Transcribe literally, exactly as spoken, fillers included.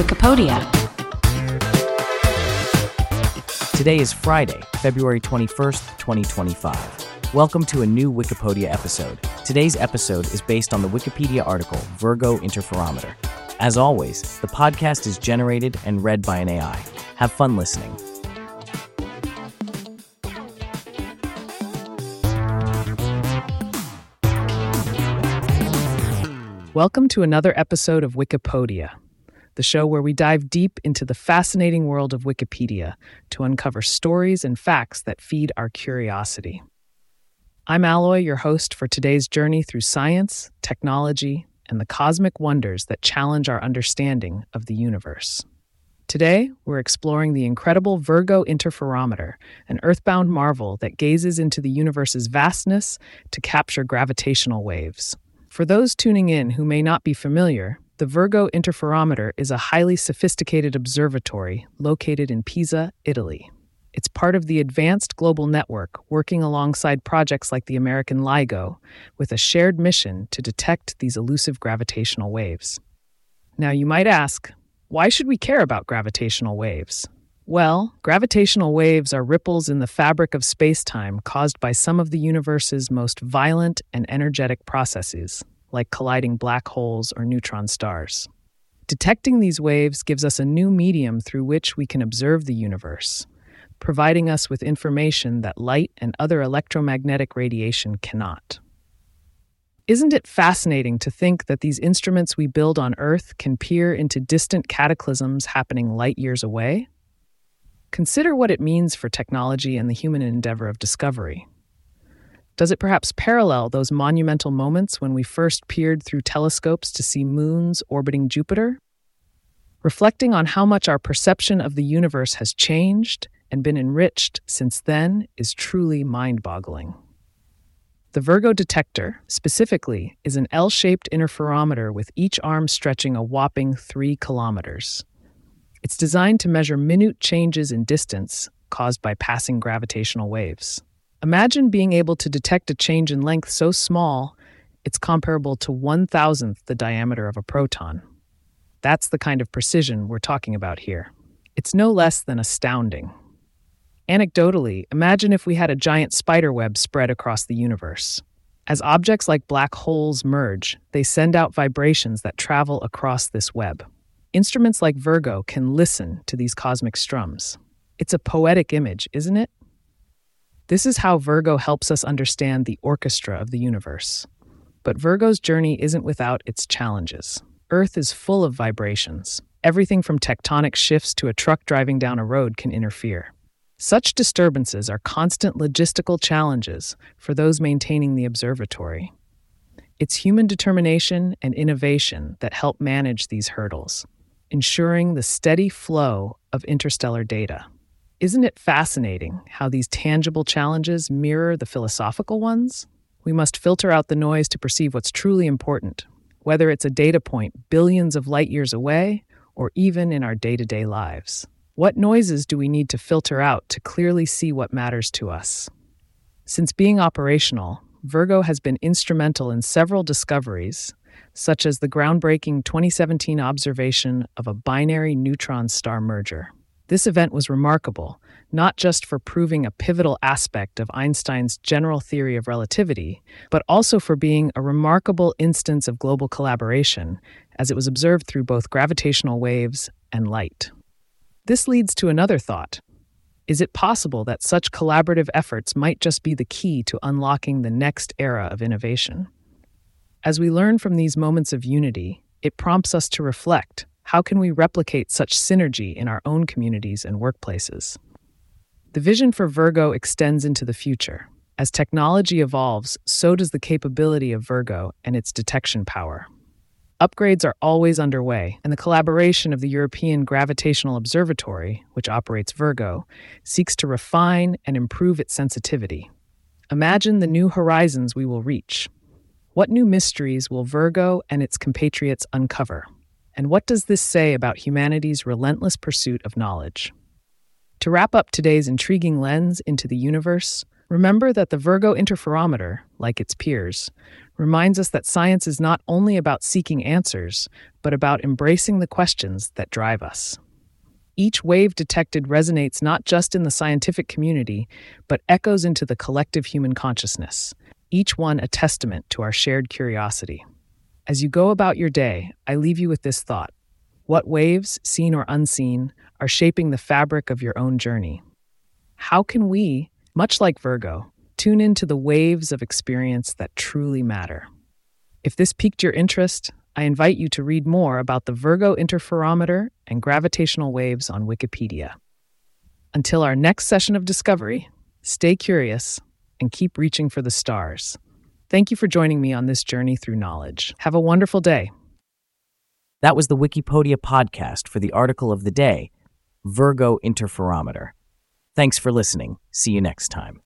Wikipedia. Today is Friday, February twenty-first, twenty twenty-five. Welcome to a new Wikipedia episode. Today's episode is based on the Wikipedia article Virgo Interferometer. As always, the podcast is generated and read by an A I. Have fun listening. Welcome to another episode of Wikipedia, the show where we dive deep into the fascinating world of Wikipedia to uncover stories and facts that feed our curiosity. I'm Alloy, your host for today's journey through science, technology, and the cosmic wonders that challenge our understanding of the universe. Today, we're exploring the incredible Virgo Interferometer, an earthbound marvel that gazes into the universe's vastness to capture gravitational waves. For those tuning in who may not be familiar, the Virgo Interferometer is a highly sophisticated observatory located in Pisa, Italy. It's part of the Advanced Global Network, working alongside projects like the American LIGO, with a shared mission to detect these elusive gravitational waves. Now, you might ask, why should we care about gravitational waves? Well, gravitational waves are ripples in the fabric of space-time caused by some of the universe's most violent and energetic processes, like colliding black holes or neutron stars. Detecting these waves gives us a new medium through which we can observe the universe, providing us with information that light and other electromagnetic radiation cannot. Isn't it fascinating to think that these instruments we build on Earth can peer into distant cataclysms happening light years away? Consider what it means for technology and the human endeavor of discovery. Does it perhaps parallel those monumental moments when we first peered through telescopes to see moons orbiting Jupiter? Reflecting on how much our perception of the universe has changed and been enriched since then is truly mind-boggling. The Virgo detector, specifically, is an L-shaped interferometer with each arm stretching a whopping three kilometers. It's designed to measure minute changes in distance caused by passing gravitational waves. Imagine being able to detect a change in length so small, it's comparable to one thousandth the diameter of a proton. That's the kind of precision we're talking about here. It's no less than astounding. Anecdotally, imagine if we had a giant spider web spread across the universe. As objects like black holes merge, they send out vibrations that travel across this web. Instruments like Virgo can listen to these cosmic strums. It's a poetic image, isn't it? This is how Virgo helps us understand the orchestra of the universe. But Virgo's journey isn't without its challenges. Earth is full of vibrations. Everything from tectonic shifts to a truck driving down a road can interfere. Such disturbances are constant logistical challenges for those maintaining the observatory. It's human determination and innovation that help manage these hurdles, ensuring the steady flow of interstellar data. Isn't it fascinating how these tangible challenges mirror the philosophical ones? We must filter out the noise to perceive what's truly important, whether it's a data point billions of light years away or even in our day-to-day lives. What noises do we need to filter out to clearly see what matters to us? Since being operational, Virgo has been instrumental in several discoveries, such as the groundbreaking twenty seventeen observation of a binary neutron star merger. This event was remarkable, not just for proving a pivotal aspect of Einstein's general theory of relativity, but also for being a remarkable instance of global collaboration, as it was observed through both gravitational waves and light. This leads to another thought. Is it possible that such collaborative efforts might just be the key to unlocking the next era of innovation? As we learn from these moments of unity, it prompts us to reflect, how can we replicate such synergy in our own communities and workplaces? The vision for Virgo extends into the future. As technology evolves, so does the capability of Virgo and its detection power. Upgrades are always underway, and the collaboration of the European Gravitational Observatory, which operates Virgo, seeks to refine and improve its sensitivity. Imagine the new horizons we will reach. What new mysteries will Virgo and its compatriots uncover? And what does this say about humanity's relentless pursuit of knowledge? To wrap up today's intriguing lens into the universe, Remember that the Virgo Interferometer, like its peers, reminds us that science is not only about seeking answers, but about embracing the questions that drive us. Each wave detected resonates not just in the scientific community, but echoes into the collective human consciousness, each one a testament to our shared curiosity. As you go about your day, I leave you with this thought. What waves, seen or unseen, are shaping the fabric of your own journey? How can we, much like Virgo, tune into the waves of experience that truly matter? If this piqued your interest, I invite you to read more about the Virgo Interferometer and gravitational waves on Wikipedia. Until our next session of discovery, stay curious and keep reaching for the stars. Thank you for joining me on this journey through knowledge. Have a wonderful day. That was the Wikipedia podcast for the article of the day, Virgo Interferometer. Thanks for listening. See you next time.